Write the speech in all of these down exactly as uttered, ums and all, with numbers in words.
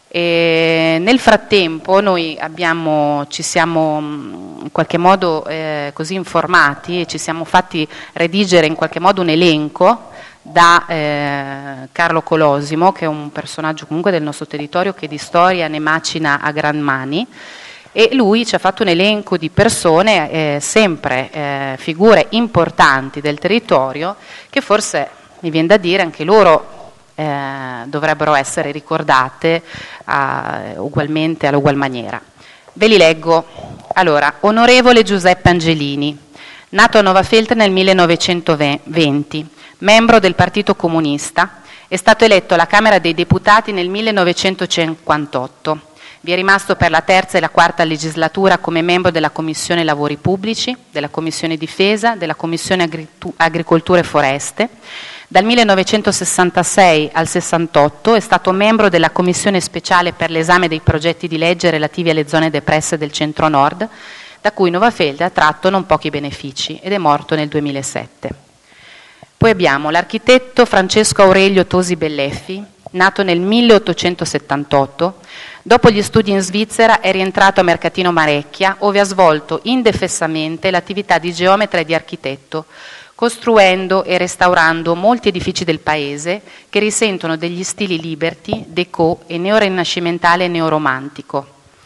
E nel frattempo noi abbiamo, ci siamo in qualche modo eh, così informati e ci siamo fatti redigere in qualche modo un elenco da eh, Carlo Colosimo, che è un personaggio comunque del nostro territorio che di storia ne macina a gran mani, e lui ci ha fatto un elenco di persone, eh, sempre eh, figure importanti del territorio, che forse mi viene da dire anche loro Eh, dovrebbero essere ricordate uh, ugualmente, all'ugual maniera. Ve li leggo. Allora, onorevole Giuseppe Angelini, nato a Novafeltre nel millenovecentoventi, membro del Partito Comunista, è stato eletto alla Camera dei Deputati nel millenovecentocinquantotto. Vi è rimasto per la terza e la quarta legislatura come membro della Commissione Lavori Pubblici, della Commissione Difesa, della Commissione Agritu- Agricoltura e Foreste. Dal millenovecentosessantasei al sessantotto è stato membro della Commissione Speciale per l'esame dei progetti di legge relativi alle zone depresse del Centro-Nord, da cui Novafeltre ha tratto non pochi benefici, ed è morto nel duemilasette. Poi abbiamo l'architetto Francesco Aurelio Tosi Belleffi, nato nel milleottocentosettantotto. Dopo gli studi in Svizzera è rientrato a Mercatino Marecchia, ove ha svolto indefessamente l'attività di geometra e di architetto, costruendo e restaurando molti edifici del paese che risentono degli stili liberty, déco e neorinascimentale e neoromantico.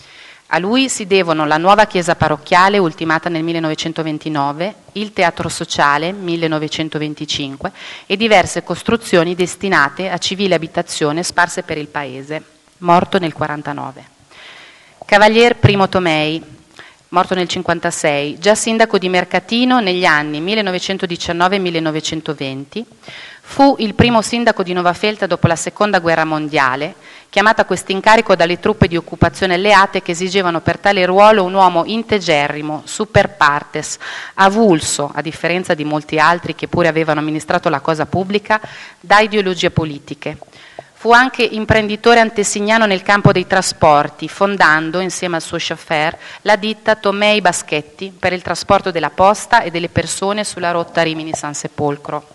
A lui si devono la nuova chiesa parrocchiale, ultimata nel millenovecentoventinove, il teatro sociale, millenovecentoventicinque, e diverse costruzioni destinate a civile abitazione sparse per il paese, morto nel quarantanove. Cavalier Primo Tomei, morto nel cinquantasei, già sindaco di Mercatino negli anni millenovecentodiciannove millenovecentoventi, fu il primo sindaco di Novafeltre dopo la Seconda Guerra Mondiale, chiamato a quest'incarico dalle truppe di occupazione alleate che esigevano per tale ruolo un uomo integerrimo, super partes, avulso, a differenza di molti altri che pure avevano amministrato la cosa pubblica, da ideologie politiche. Fu anche imprenditore antesignano nel campo dei trasporti, fondando, insieme al suo chauffeur, la ditta Tomei Baschetti per il trasporto della posta e delle persone sulla rotta Rimini-San Sepolcro.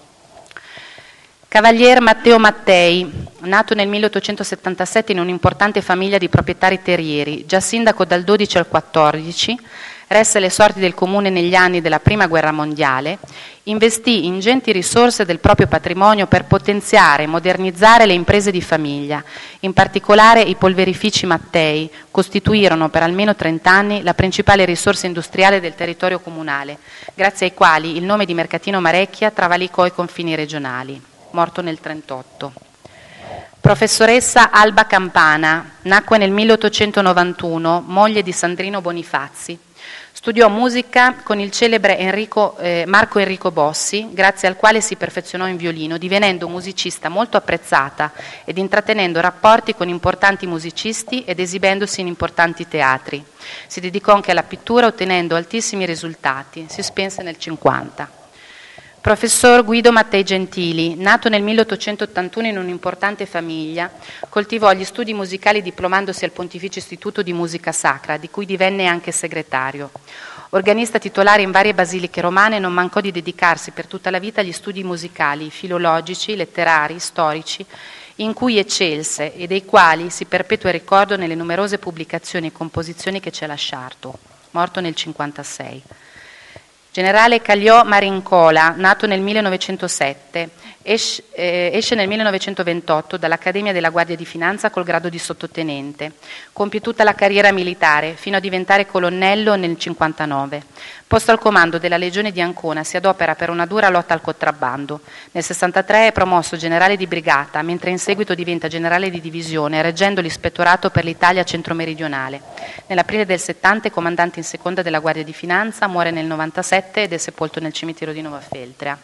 Cavalier Matteo Mattei, nato nel milleottocentosettantasette in un'importante famiglia di proprietari terrieri, già sindaco dal dodici al quattordici, resse le sorti del comune negli anni della Prima Guerra Mondiale, investì ingenti risorse del proprio patrimonio per potenziare e modernizzare le imprese di famiglia. In particolare i polverifici Mattei costituirono per almeno trent'anni la principale risorsa industriale del territorio comunale, grazie ai quali il nome di Mercatino Marecchia travalicò i confini regionali. Morto nel trentotto. Professoressa Alba Campana, nacque nel milleottocentonovantuno, moglie di Sandrino Bonifazzi. Studiò musica con il celebre Enrico, eh, Marco Enrico Bossi, grazie al quale si perfezionò in violino, divenendo musicista molto apprezzata ed intrattenendo rapporti con importanti musicisti ed esibendosi in importanti teatri. Si dedicò anche alla pittura, ottenendo altissimi risultati. Si spense nel cinquanta. Professor Guido Mattei Gentili, nato nel milleottocentottantuno in un'importante famiglia, coltivò gli studi musicali diplomandosi al Pontificio Istituto di Musica Sacra, di cui divenne anche segretario. Organista titolare in varie basiliche romane, non mancò di dedicarsi per tutta la vita agli studi musicali, filologici, letterari, storici, in cui eccelse e dei quali si perpetua il ricordo nelle numerose pubblicazioni e composizioni che ci ha lasciato. Morto nel cinquantasei. Generale Cagliò Marincola, nato nel millenovecentosette, esce, eh, esce nel millenovecentoventotto dall'Accademia della Guardia di Finanza col grado di sottotenente. Compie tutta la carriera militare, fino a diventare colonnello nel cinquantanove. Posto al comando della Legione di Ancona, si adopera per una dura lotta al contrabbando. Nel sessantatré è promosso generale di brigata, mentre in seguito diventa generale di divisione, reggendo l'ispettorato per l'Italia centro-meridionale. Nell'aprile del settanta è comandante in seconda della Guardia di Finanza, muore nel novantasette ed è sepolto nel cimitero di Novafeltre.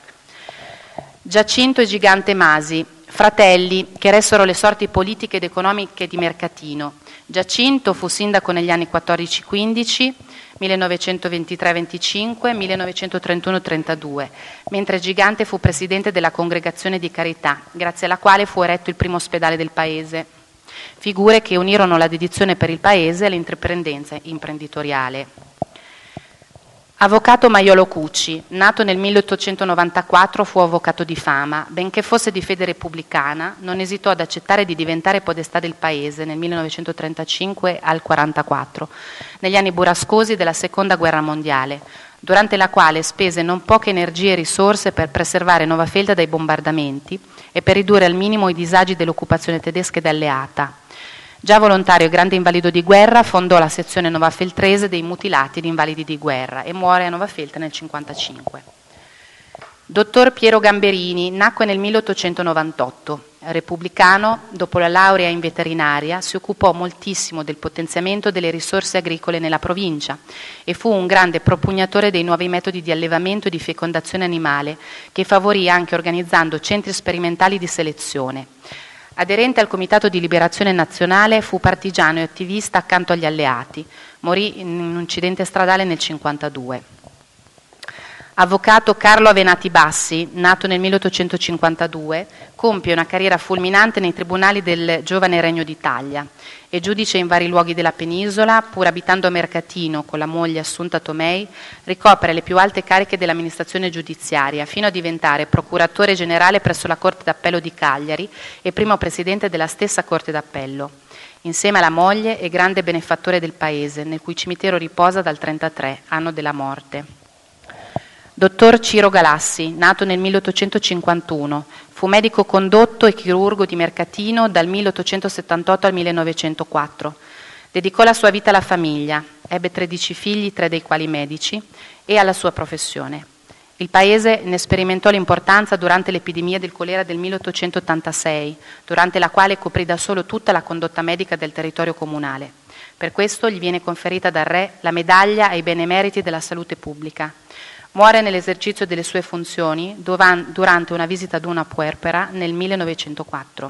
Giacinto e Gigante Masi, fratelli che ressero le sorti politiche ed economiche di Mercatino. Giacinto fu sindaco negli anni quattordici quindici, millenovecentoventitré venticinque, millenovecentotrentuno trentadue, mentre Gigante fu presidente della Congregazione di Carità, grazie alla quale fu eretto il primo ospedale del paese. Figure che unirono la dedizione per il paese all'intraprendenza imprenditoriale. Avvocato Maiolo Cucci, nato nel milleottocentonovantaquattro, fu avvocato di fama. Benché fosse di fede repubblicana, non esitò ad accettare di diventare podestà del paese nel millenovecentotrentacinque al quarantaquattro, negli anni burrascosi della Seconda Guerra Mondiale, durante la quale spese non poche energie e risorse per preservare Novafelda dai bombardamenti e per ridurre al minimo i disagi dell'occupazione tedesca ed alleata. Già volontario e grande invalido di guerra, fondò la sezione novafeltrese dei mutilati ed invalidi di guerra e muore a Novafeltre nel cinquantacinque. Dottor Piero Gamberini nacque nel milleottocentonovantotto. Repubblicano, dopo la laurea in veterinaria, si occupò moltissimo del potenziamento delle risorse agricole nella provincia e fu un grande propugnatore dei nuovi metodi di allevamento e di fecondazione animale, che favorì anche organizzando centri sperimentali di selezione. Aderente al Comitato di Liberazione Nazionale, fu partigiano e attivista accanto agli alleati. Morì in un incidente stradale nel cinquantadue. Avvocato Carlo Avenatti Bassi, nato nel milleottocentocinquantadue, compie una carriera fulminante nei tribunali del giovane Regno d'Italia. È giudice in vari luoghi della penisola, pur abitando a Mercatino con la moglie Assunta Tomei, ricopre le più alte cariche dell'amministrazione giudiziaria, fino a diventare procuratore generale presso la Corte d'Appello di Cagliari e primo presidente della stessa Corte d'Appello. Insieme alla moglie è grande benefattore del paese, nel cui cimitero riposa dal trentatré, anno della morte. Dottor Ciro Galassi, nato nel milleottocentocinquantuno, fu medico condotto e chirurgo di Mercatino dal milleottocentosettantotto al millenovecentoquattro. Dedicò la sua vita alla famiglia, ebbe tredici figli, tre dei quali medici, e alla sua professione. Il paese ne sperimentò l'importanza durante l'epidemia del colera del milleottocentottantasei, durante la quale coprì da solo tutta la condotta medica del territorio comunale. Per questo gli viene conferita dal Re la medaglia ai benemeriti della salute pubblica. Muore nell'esercizio delle sue funzioni durante una visita ad una puerpera nel millenovecentoquattro.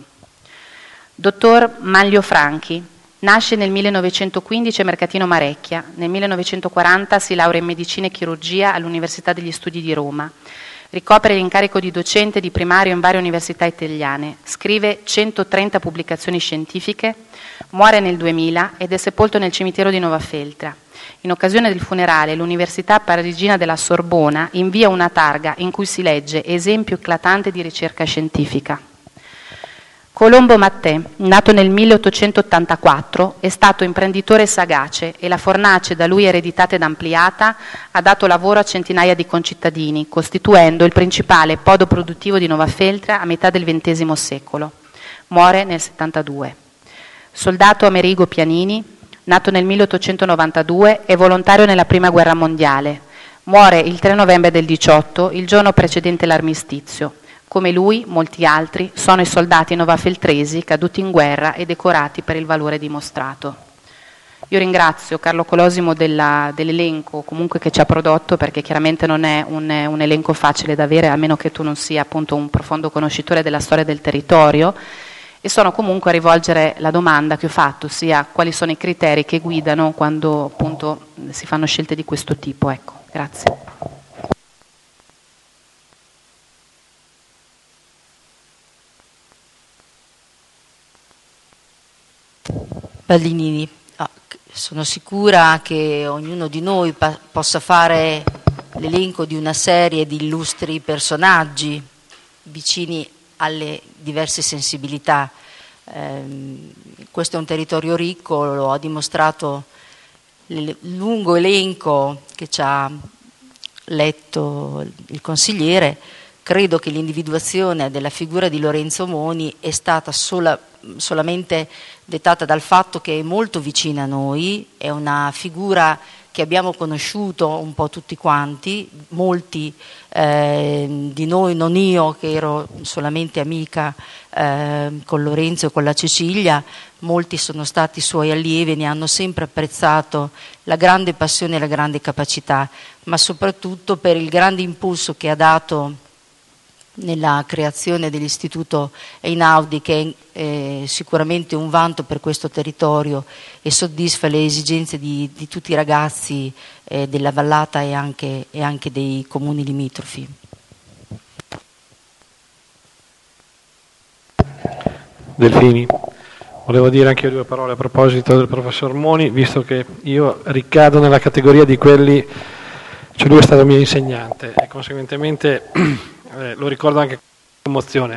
Dottor Manlio Franchi, nasce nel millenovecentoquindici a Mercatino Marecchia, nel millenovecentoquaranta si laurea in medicina e chirurgia all'Università degli Studi di Roma. Ricopre l'incarico di docente di primario in varie università italiane, scrive centotrenta pubblicazioni scientifiche, muore nel duemila ed è sepolto nel cimitero di Novafeltra. In occasione del funerale, l'Università Parigina della Sorbona invia una targa in cui si legge esempio eclatante di ricerca scientifica. Colombo Mattè, nato nel milleottocentottantaquattro, è stato imprenditore sagace e la fornace da lui ereditata ed ampliata ha dato lavoro a centinaia di concittadini, costituendo il principale podo produttivo di Novafeltra a metà del ventesimo secolo. Muore nel settantadue. Soldato Amerigo Pianini, nato nel milleottocentonovantadue, è volontario nella Prima Guerra Mondiale. Muore il tre novembre del diciotto, il giorno precedente l'armistizio. Come lui, molti altri sono i soldati novafeltresi caduti in guerra e decorati per il valore dimostrato. Io ringrazio Carlo Colosimo della, dell'elenco comunque che ci ha prodotto, perché chiaramente non è un, un elenco facile da avere, a meno che tu non sia appunto un profondo conoscitore della storia del territorio. E sono comunque a rivolgere la domanda che ho fatto, sia quali sono i criteri che guidano quando appunto si fanno scelte di questo tipo. Ecco, grazie. Ballinini, ah, sono sicura che ognuno di noi pa- possa fare l'elenco di una serie di illustri personaggi vicini alle diverse sensibilità. Eh, questo è un territorio ricco, lo ha dimostrato il lungo elenco che ci ha letto il consigliere. Credo che l'individuazione della figura di Lorenzo Moni è stata sola, solamente dettata dal fatto che è molto vicina a noi, è una figura che abbiamo conosciuto un po' tutti quanti, molti eh, di noi, non io che ero solamente amica eh, con Lorenzo e con la Cecilia, molti sono stati suoi allievi e ne hanno sempre apprezzato la grande passione e la grande capacità, ma soprattutto per il grande impulso che ha dato nella creazione dell'Istituto Einaudi, che è eh, sicuramente un vanto per questo territorio e soddisfa le esigenze di, di tutti i ragazzi eh, della Vallata e anche, e anche dei comuni limitrofi. Delfini, volevo dire anche io due parole a proposito del professor Moni, visto che io ricado nella categoria di quelli Cioè lui è stato mio insegnante e conseguentemente eh, lo ricordo anche con commozione.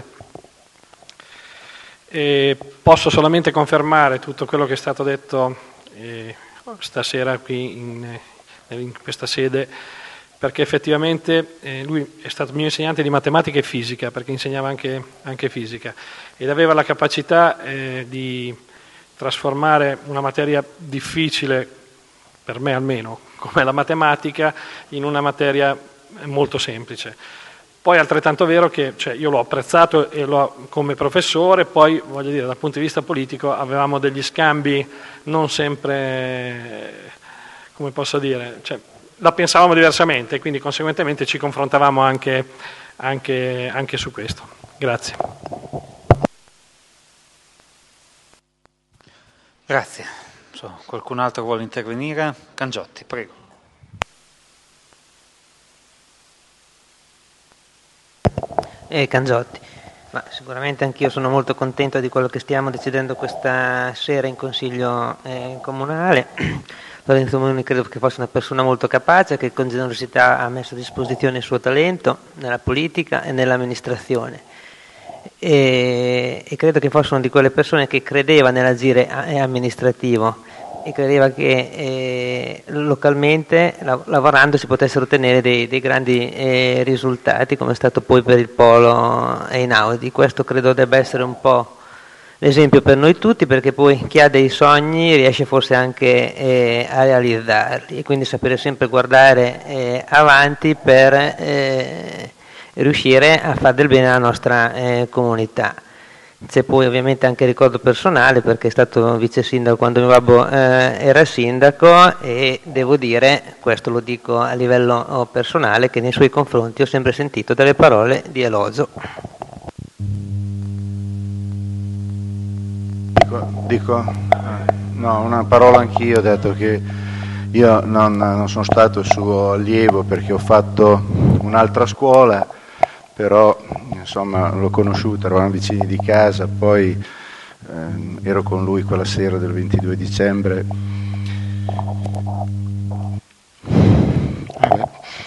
E posso solamente confermare tutto quello che è stato detto eh, stasera qui in, in questa sede, perché effettivamente eh, lui è stato mio insegnante di matematica e fisica, perché insegnava anche, anche fisica, ed aveva la capacità eh, di trasformare una materia difficile, per me almeno, come la matematica, in una materia molto semplice. Poi è altrettanto vero che cioè, io l'ho apprezzato e l'ho, come professore, poi voglio dire dal punto di vista politico avevamo degli scambi non sempre, come posso dire, cioè, la pensavamo diversamente, quindi conseguentemente ci confrontavamo anche, anche, anche su questo. Grazie. Grazie. So, qualcun altro vuole intervenire? Cangiotti, prego. Eh, Cangiotti, ma sicuramente anch'io sono molto contento di quello che stiamo decidendo questa sera in Consiglio eh, Comunale. Lorenzo Moni credo che fosse una persona molto capace, che con generosità ha messo a disposizione il suo talento nella politica e nell'amministrazione. E, e credo che fosse una di quelle persone che credeva nell'agire amministrativo e credeva che eh, localmente la, lavorando si potessero ottenere dei, dei grandi eh, risultati, come è stato poi per il Polo Einaudi. Questo credo debba essere un po' l'esempio per noi tutti, perché poi chi ha dei sogni riesce forse anche eh, a realizzarli, e quindi sapere sempre guardare eh, avanti per eh, riuscire a fare del bene alla nostra eh, comunità. C'è poi ovviamente anche il ricordo personale, perché è stato vice sindaco quando mio babbo eh, era sindaco, e devo dire, questo lo dico a livello personale, che nei suoi confronti ho sempre sentito delle parole di elogio. Dico, dico no, una parola anch'io, ho detto che io non, non sono stato il suo allievo perché ho fatto un'altra scuola, però insomma l'ho conosciuto, eravamo vicini di casa, poi eh, ero con lui quella sera del ventidue dicembre. Vabbè.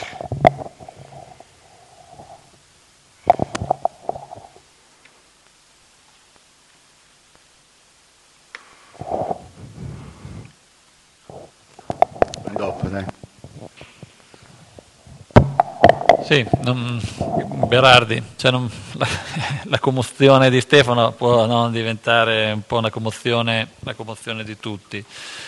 Dopo, dai. Sì, non, Berardi, cioè non, la, la commozione di Stefano può non diventare un po' una commozione, una commozione di tutti.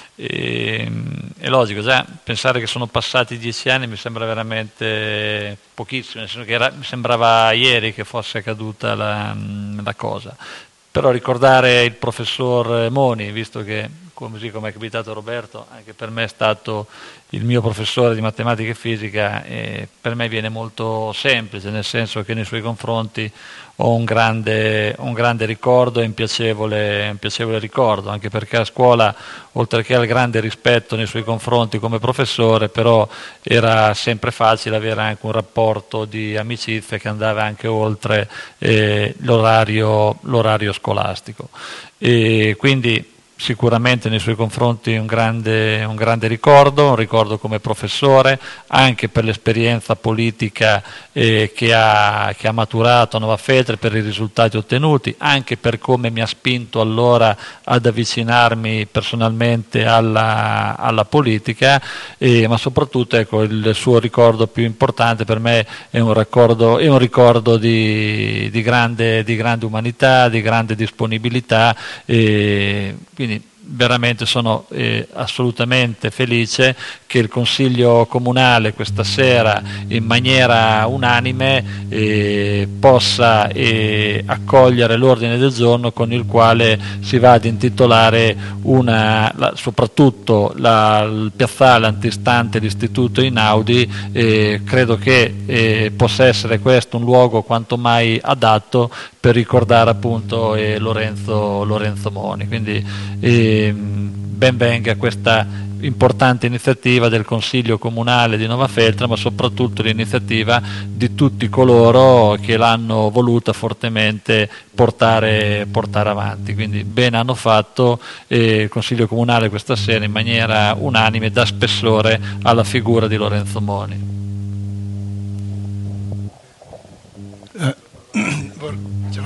E, è logico, già pensare che sono passati dieci anni mi sembra veramente pochissimo, nel senso che era, mi sembrava ieri che fosse accaduta la, la cosa. Però ricordare il professor Moni, visto che, così come è capitato a Roberto, anche per me è stato il mio professore di matematica e fisica, e per me viene molto semplice, nel senso che nei suoi confronti ho un grande, un grande ricordo e un piacevole, un piacevole ricordo, anche perché a scuola, oltre che al grande rispetto nei suoi confronti come professore, però era sempre facile avere anche un rapporto di amicizia che andava anche oltre eh, l'orario, l'orario scolastico. E quindi sicuramente nei suoi confronti un grande, un grande ricordo, un ricordo come professore, anche per l'esperienza politica eh, che, ha, che ha maturato a Nova Feltre, per i risultati ottenuti, anche per come mi ha spinto allora ad avvicinarmi personalmente alla, alla politica, eh, ma soprattutto ecco, il suo ricordo più importante per me è un ricordo, è un ricordo di, di, grande, di grande umanità, di grande disponibilità, eh, quindi veramente sono eh, assolutamente felice che il Consiglio Comunale questa sera in maniera unanime eh, possa eh, accogliere l'ordine del giorno con il quale si va ad intitolare una, la, soprattutto la, il piazzale antistante l'Istituto Einaudi. Eh, credo che eh, possa essere questo un luogo quanto mai adatto per ricordare appunto eh, Lorenzo, Lorenzo Moni. Quindi eh, ben venga questa importante iniziativa del Consiglio Comunale di Nova Feltre, ma soprattutto l'iniziativa di tutti coloro che l'hanno voluta fortemente portare, portare avanti. Quindi bene hanno fatto eh, il Consiglio Comunale questa sera in maniera unanime, dà spessore alla figura di Lorenzo Moni.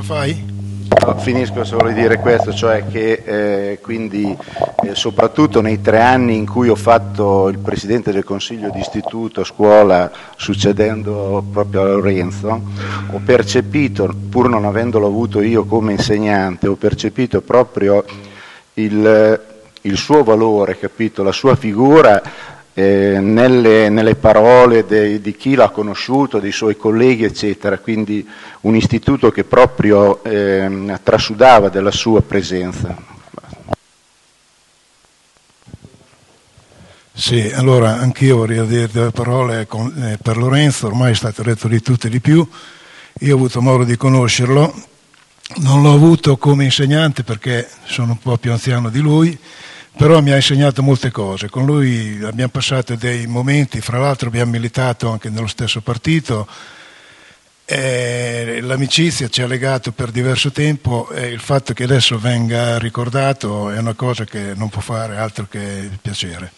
fai? No, finisco solo di dire questo, cioè che eh, quindi eh, soprattutto nei tre anni in cui ho fatto il presidente del consiglio di istituto a scuola, succedendo proprio a Lorenzo, ho percepito, pur non avendolo avuto io come insegnante, ho percepito proprio il, il suo valore, capito? La sua figura eh, nelle, nelle parole de, di chi l'ha conosciuto, dei suoi colleghi, eccetera. Quindi un istituto che proprio eh, trasudava della sua presenza. Sì, allora anch'io vorrei dire due parole con, eh, per Lorenzo, ormai è stato detto di tutto e di più. Io ho avuto modo di conoscerlo, non l'ho avuto come insegnante perché sono un po' più anziano di lui, però mi ha insegnato molte cose. Con lui abbiamo passato dei momenti, fra l'altro abbiamo militato anche nello stesso partito, e l'amicizia ci ha legato per diverso tempo e il fatto che adesso venga ricordato è una cosa che non può fare altro che piacere.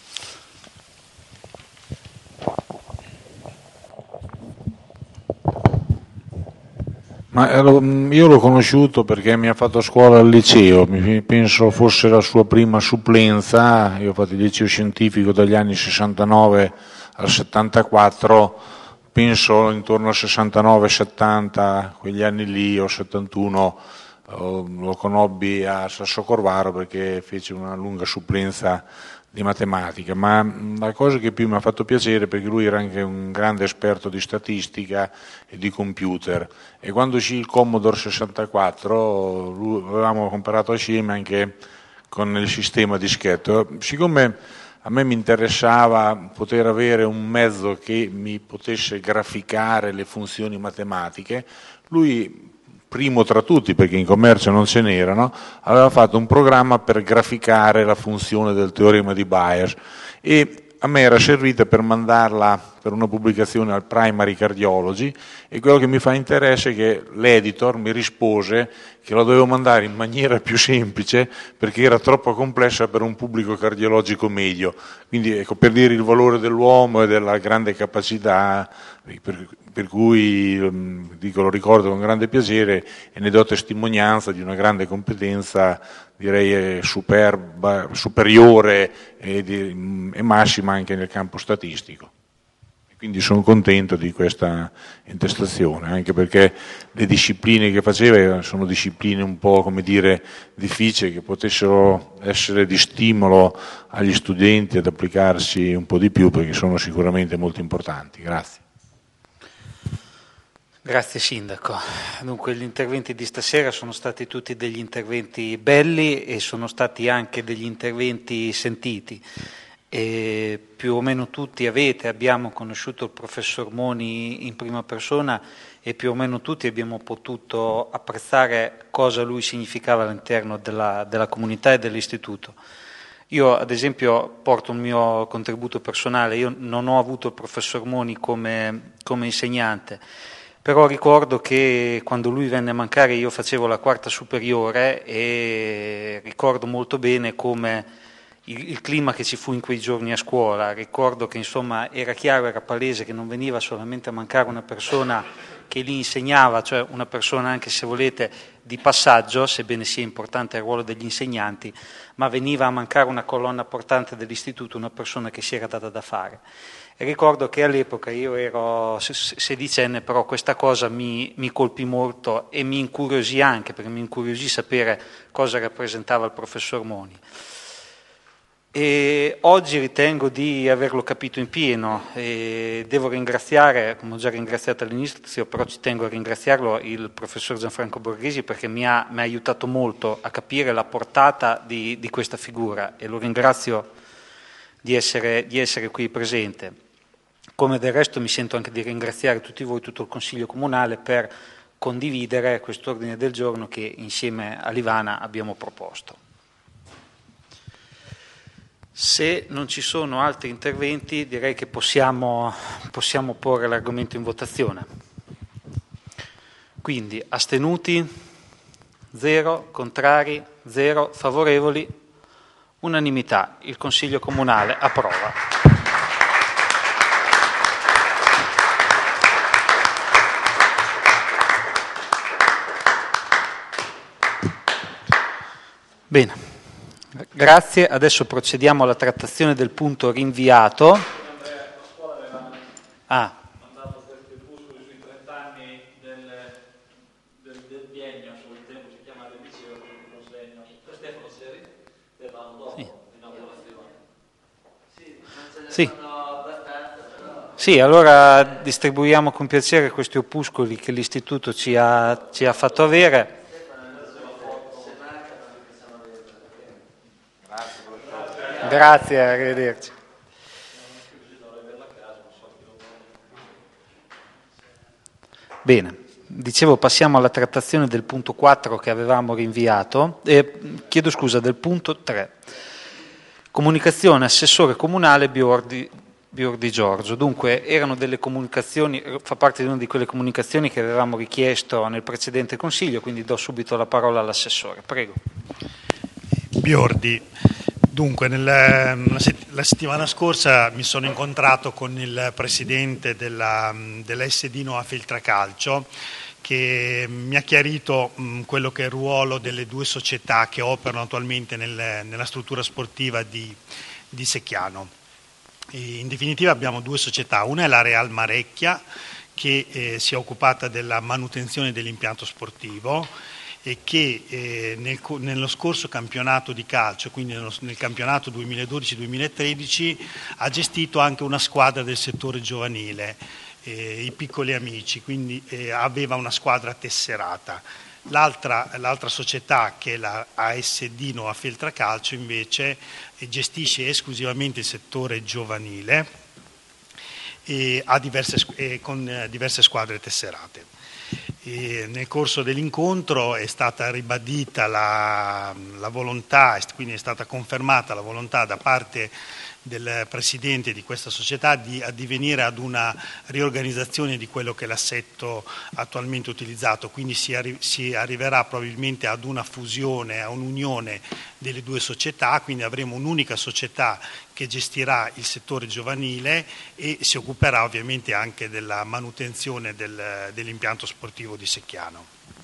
Ma io l'ho conosciuto perché mi ha fatto scuola al liceo, penso fosse la sua prima supplenza. Io ho fatto il liceo scientifico dagli anni sessantanove al settantaquattro, penso intorno al sessantanove settanta, quegli anni lì, o settantuno, lo conobbi a Sassocorvaro perché fece una lunga supplenza di matematica, ma la cosa che più mi ha fatto piacere, perché lui era anche un grande esperto di statistica e di computer, e quando uscì il Commodore sessantaquattro lui, avevamo comparato assieme anche con il sistema dischetto. Siccome a me mi interessava poter avere un mezzo che mi potesse graficare le funzioni matematiche, lui, primo tra tutti, perché in commercio non ce n'erano, aveva fatto un programma per graficare la funzione del teorema di Bayes e a me era servita per mandarla per una pubblicazione al Primary Cardiology, e quello che mi fa interesse è che l'editor mi rispose che lo dovevo mandare in maniera più semplice perché era troppo complessa per un pubblico cardiologico medio. Quindi ecco, per dire il valore dell'uomo e della grande capacità, per, per cui dico, lo ricordo con grande piacere e ne do testimonianza di una grande competenza, direi superba, superiore e, di, e massima anche nel campo statistico. Quindi sono contento di questa intestazione, anche perché le discipline che faceva sono discipline un po', come dire, difficili, che potessero essere di stimolo agli studenti ad applicarsi un po' di più, perché sono sicuramente molto importanti. Grazie. Grazie Sindaco. Dunque gli interventi di stasera sono stati tutti degli interventi belli e sono stati anche degli interventi sentiti. E più o meno tutti avete, abbiamo conosciuto il professor Moni in prima persona e più o meno tutti abbiamo potuto apprezzare cosa lui significava all'interno della, della comunità e dell'istituto. Io ad esempio porto un mio contributo personale, io non ho avuto il professor Moni come, come insegnante, però ricordo che quando lui venne a mancare io facevo la quarta superiore e ricordo molto bene come il, il clima che ci fu in quei giorni a scuola. Ricordo che insomma era chiaro, era palese che non veniva solamente a mancare una persona che lì insegnava, cioè una persona anche se volete di passaggio, sebbene sia importante il ruolo degli insegnanti, ma veniva a mancare una colonna portante dell'istituto, una persona che si era data da fare. E ricordo che all'epoca io ero sedicenne, però questa cosa mi, mi colpì molto e mi incuriosì anche, perché mi incuriosì sapere cosa rappresentava il professor Moni. E oggi ritengo di averlo capito in pieno e devo ringraziare, come ho già ringraziato all'inizio, però ci tengo a ringraziarlo, il professor Gianfranco Borghesi, perché mi ha, mi ha aiutato molto a capire la portata di, di questa figura e lo ringrazio di essere, di essere qui presente. Come del resto mi sento anche di ringraziare tutti voi, tutto il Consiglio Comunale, per condividere quest'ordine del giorno che insieme a Livana abbiamo proposto. Se non ci sono altri interventi direi che possiamo, possiamo porre l'argomento in votazione. Quindi astenuti, zero, contrari, zero, favorevoli, unanimità. Il Consiglio Comunale approva. Grazie, adesso procediamo alla trattazione del punto rinviato. Ah. Sì. Sì, allora distribuiamo con piacere questi opuscoli che l'Istituto ci ha, ci ha fatto avere. Grazie, arrivederci. Bene, dicevo passiamo alla trattazione del punto quattro che avevamo rinviato, eh, chiedo scusa, del punto tre. Comunicazione assessore comunale Biordi, Biordi Giorgio. Dunque erano delle comunicazioni, fa parte di una di quelle comunicazioni che avevamo richiesto nel precedente Consiglio, quindi do subito la parola all'assessore. Prego. Biordi. Dunque, nella, la settimana scorsa mi sono incontrato con il presidente della, dell'S D Noa Feltracalcio, che mi ha chiarito mh, quello che è il ruolo delle due società che operano attualmente nel, nella struttura sportiva di, di Secchiano. E in definitiva abbiamo due società, una è la Real Marecchia, che eh, si è occupata della manutenzione dell'impianto sportivo e che eh, nel, nello scorso campionato di calcio, quindi nello, nel campionato duemiladodici duemilatredici, ha gestito anche una squadra del settore giovanile, eh, i Piccoli Amici, quindi eh, aveva una squadra tesserata. L'altra, l'altra società, che è la A S D Noa Feltracalcio, invece eh, gestisce esclusivamente il settore giovanile e ha diverse, eh, con eh, diverse squadre tesserate. E nel corso dell'incontro è stata ribadita la, la volontà, quindi è stata confermata la volontà da parte del presidente di questa società di addivenire ad una riorganizzazione di quello che è l'assetto attualmente utilizzato, quindi si, arri- si arriverà probabilmente ad una fusione, a un'unione delle due società, quindi avremo un'unica società che gestirà il settore giovanile e si occuperà ovviamente anche della manutenzione del, dell'impianto sportivo di Secchiano.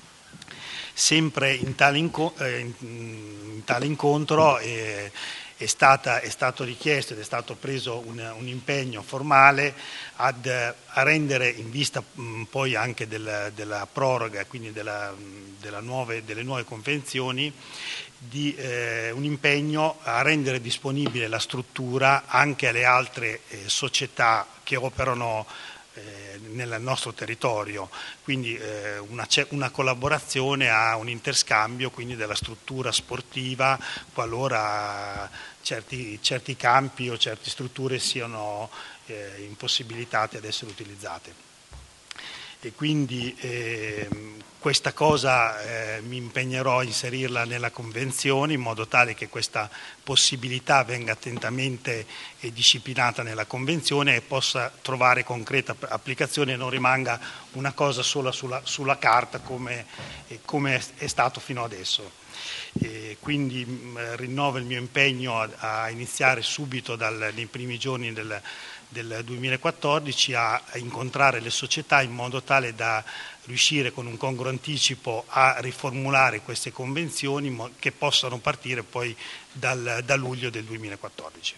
Sempre in tale, inco- eh, in, in tale incontro eh, È, stata, è stato richiesto ed è stato preso un, un impegno formale ad, a rendere, in vista mh, poi anche del, della proroga, quindi della, della nuove, delle nuove convenzioni, di, eh, un impegno a rendere disponibile la struttura anche alle altre eh, società che operano eh, nel nostro territorio, quindi eh, una, una collaborazione a un interscambio quindi della struttura sportiva qualora certi, certi campi o certe strutture siano eh, impossibilitate ad essere utilizzate. E quindi eh, questa cosa eh, mi impegnerò a inserirla nella convenzione in modo tale che questa possibilità venga attentamente eh, disciplinata nella convenzione e possa trovare concreta applicazione e non rimanga una cosa sola sulla, sulla carta come, eh, come è stato fino adesso. E quindi mh, rinnovo il mio impegno a, a iniziare subito dal, nei primi giorni del del duemilaquattordici a, a incontrare le società in modo tale da riuscire con un congruo anticipo a riformulare queste convenzioni mo- che possano partire poi dal, da luglio del duemilaquattordici.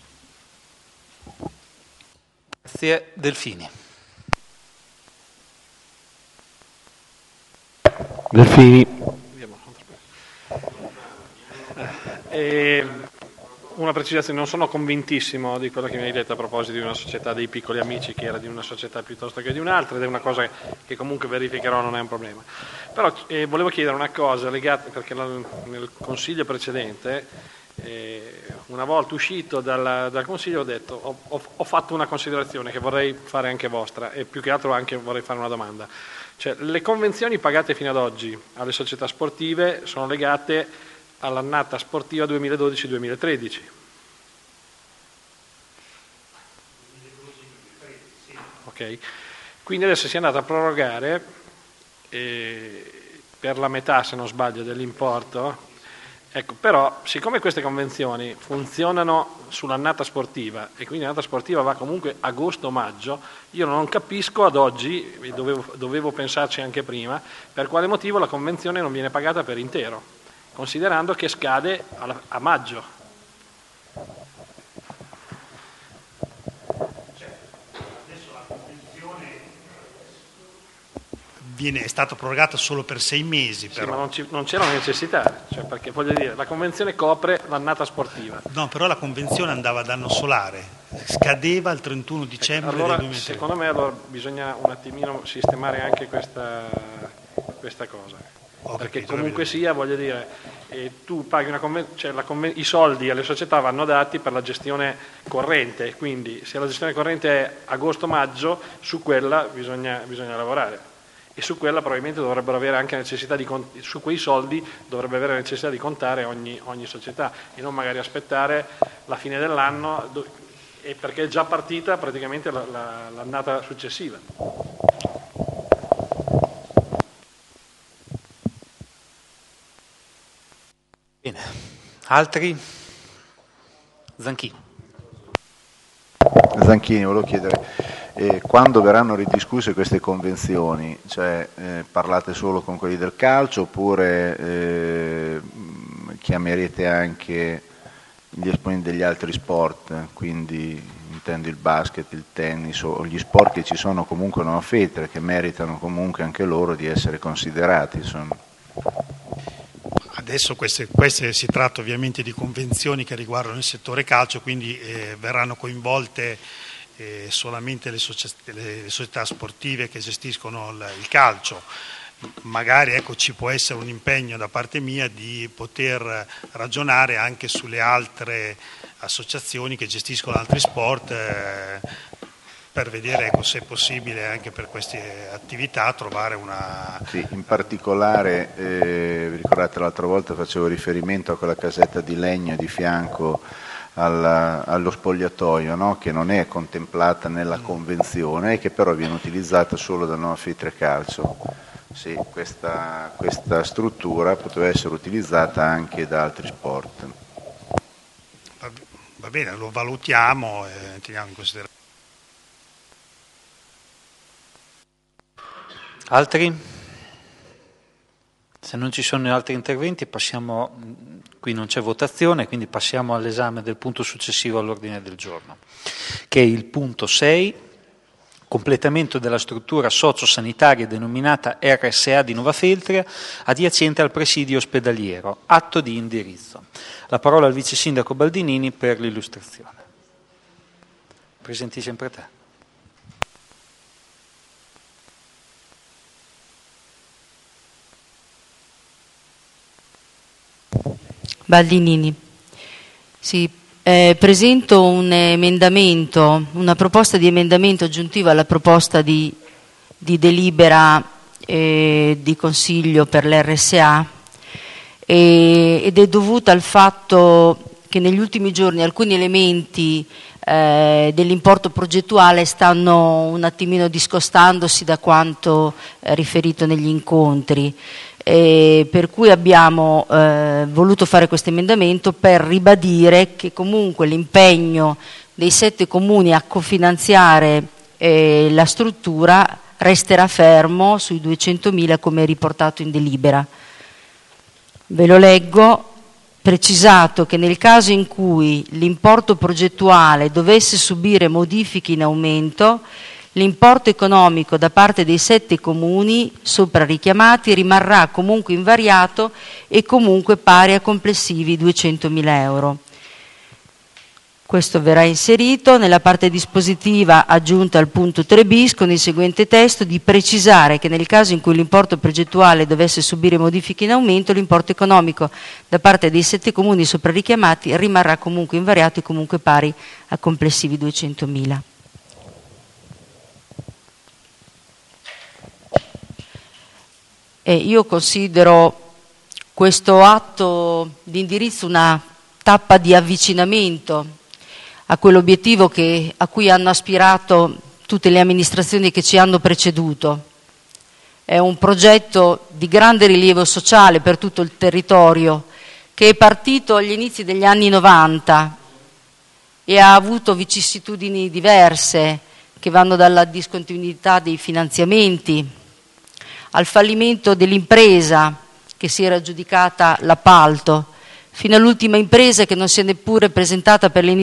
Grazie. Delfini. Delfini. Eh, Una precisazione, non sono convintissimo di quello che mi hai detto a proposito di una società dei Piccoli Amici che era di una società piuttosto che di un'altra, ed è una cosa che comunque verificherò, non è un problema. Però eh, volevo chiedere una cosa legata, perché la, nel consiglio precedente, eh, una volta uscito dal, dal consiglio ho detto, ho, ho, ho fatto una considerazione che vorrei fare anche vostra e più che altro anche vorrei fare una domanda. Cioè, le convenzioni pagate fino ad oggi alle società sportive sono legate all'annata sportiva duemiladodici duemilatredici. Ok, quindi adesso si è andato a prorogare eh, per la metà, se non sbaglio, dell'importo. Ecco, però siccome queste convenzioni funzionano sull'annata sportiva e quindi l'annata sportiva va comunque agosto-maggio, io non capisco ad oggi, dovevo, dovevo pensarci anche prima, per quale motivo la convenzione non viene pagata per intero, considerando che scade a maggio. viene, è stata prorogata solo per sei mesi. Sì, però. ma non, ci, non c'era necessità, cioè perché voglio dire, la convenzione copre l'annata sportiva. No, però la convenzione andava ad anno solare, scadeva il trentuno dicembre allora, del duemilatré. Secondo me allora bisogna un attimino sistemare anche questa, questa cosa, Ho perché capito, comunque capito. sia, voglio dire, e tu paghi una conven- cioè la conven- i soldi alle società vanno dati per la gestione corrente, quindi se la gestione corrente è agosto-maggio, su quella bisogna, bisogna lavorare e su quella probabilmente dovrebbero avere anche necessità di cont- su quei soldi dovrebbe avere necessità di contare ogni, ogni società e non magari aspettare la fine dell'anno do- e perché è già partita praticamente la, la, l'annata successiva. Bene, altri? Zanchini. Zanchini, volevo chiedere, eh, quando verranno ridiscusse queste convenzioni, cioè eh, parlate solo con quelli del calcio oppure eh, chiamerete anche gli esponenti degli altri sport, quindi intendo il basket, il tennis o gli sport che ci sono comunque non FETRE, che meritano comunque anche loro di essere considerati, insomma. Adesso queste, queste si tratta ovviamente di convenzioni che riguardano il settore calcio, quindi eh, verranno coinvolte eh, solamente le, socia- le, le società sportive che gestiscono il, il calcio. Magari ecco, ci può essere un impegno da parte mia di poter ragionare anche sulle altre associazioni che gestiscono altri sport eh, per vedere ecco, se è possibile anche per queste attività trovare una... Sì, in particolare, eh, vi ricordate l'altra volta facevo riferimento a quella casetta di legno di fianco alla, allo spogliatoio, no? Che non è contemplata nella convenzione e che però viene utilizzata solo da non FETRE Calcio. Sì, questa, questa struttura poteva essere utilizzata anche da altri sport. Va, va bene, lo valutiamo e teniamo in considerazione. Altri? Se non ci sono altri interventi passiamo, qui non c'è votazione, quindi passiamo all'esame del punto successivo all'ordine del giorno, che è il punto sei, completamento della struttura sociosanitaria denominata R S A di Novafeltria, adiacente al presidio ospedaliero, atto di indirizzo. La parola al vice sindaco Baldinini per l'illustrazione. Presenti sempre te. Baldinini. Sì, eh, presento un emendamento, una proposta di emendamento aggiuntiva alla proposta di, di delibera eh, di consiglio per l'R S A e, ed è dovuta al fatto che negli ultimi giorni alcuni elementi eh, dell'importo progettuale stanno un attimino discostandosi da quanto eh, riferito negli incontri. Eh, per cui abbiamo eh, voluto fare questo emendamento per ribadire che comunque l'impegno dei sette comuni a cofinanziare eh, la struttura resterà fermo sui duecentomila come riportato in delibera. Ve lo leggo. Precisato che nel caso in cui l'importo progettuale dovesse subire modifiche in aumento, l'importo economico da parte dei sette comuni sopra richiamati rimarrà comunque invariato e comunque pari a complessivi duecentomila euro. Questo verrà inserito nella parte dispositiva aggiunta al punto tre bis con il seguente testo di precisare che nel caso in cui l'importo progettuale dovesse subire modifiche in aumento, l'importo economico da parte dei sette comuni sopra richiamati rimarrà comunque invariato e comunque pari a complessivi duecentomila. E io considero questo atto di indirizzo una tappa di avvicinamento a quell'obiettivo che, a cui hanno aspirato tutte le amministrazioni che ci hanno preceduto. È un progetto di grande rilievo sociale per tutto il territorio che è partito agli inizi degli anni novanta e ha avuto vicissitudini diverse che vanno dalla discontinuità dei finanziamenti al fallimento dell'impresa che si era aggiudicata l'appalto, fino all'ultima impresa che non si è neppure presentata per le